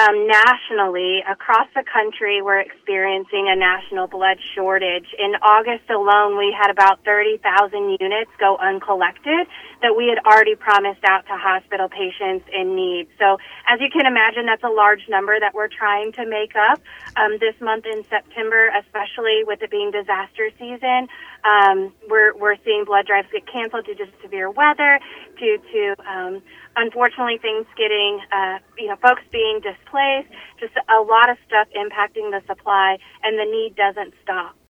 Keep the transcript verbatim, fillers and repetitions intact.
um, nationally, across the country, we're experiencing a national blood shortage. In August alone, we had about thirty thousand units go uncollected that we had already promised out to hospital patients in need. So as you can imagine, that's a large number that we're trying to make up um, this month in September, especially with it being disaster season. Um, we're, we're seeing blood drives get canceled due to severe weather, due to, um, unfortunately, things getting, uh, you know, folks being displaced, just a lot of stuff impacting the supply, and the need doesn't stop.